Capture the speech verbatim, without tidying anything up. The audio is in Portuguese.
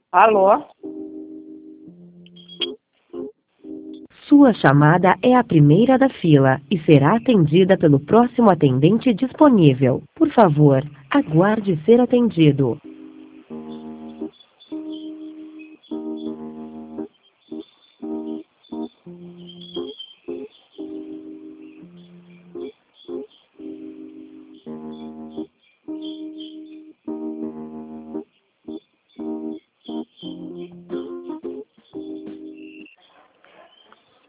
Alô? Sua chamada é a primeira da fila e será atendida pelo próximo atendente disponível. Por favor, aguarde ser atendido.